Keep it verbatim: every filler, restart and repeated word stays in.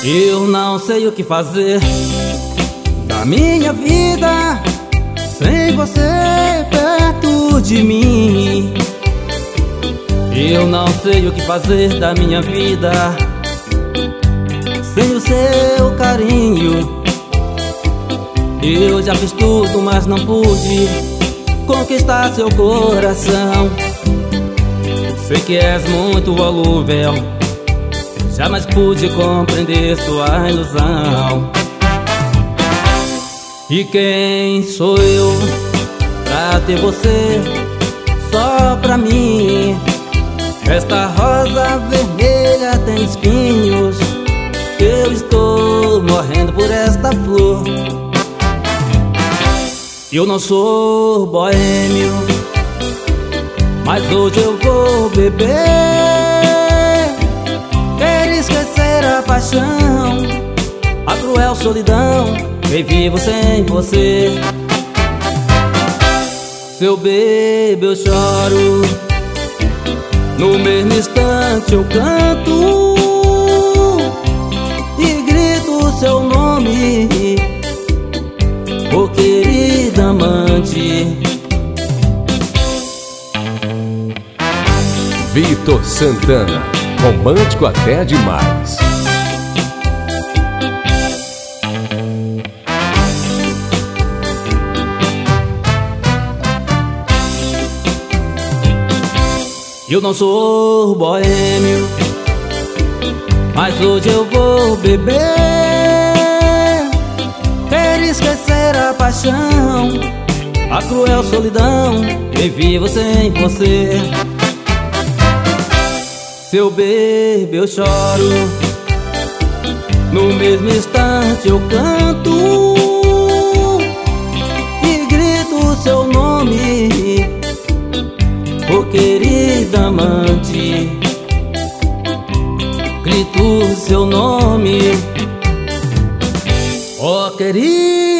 Eu não sei o que fazer da minha vida sem você perto de mim. Eu não sei o que fazer da minha vida sem o seu carinho. Eu já fiz tudo, mas não pude conquistar seu coração. Sei que és muito volúvel, jamais pude compreender sua ilusão. E quem sou eu pra ter você só pra mim? Esta rosa vermelha tem espinhos, eu estou morrendo por esta flor. Eu não sou boêmio, mas hoje eu vou beber. Quero esquecer a paixão, a cruel solidão, nem vivo sem você. Se eu bebo eu choro, no mesmo instante eu canto e grito seu nome, oh querida amante. Vitor Santana, romântico até demais. Eu não sou boêmio, mas hoje eu vou beber. Quero esquecer a paixão, a cruel solidão, nem vivo sem você. Se eu bebo eu choro, no mesmo instante eu canto e grito seu nome, oh querida amante. Grito seu nome, oh querida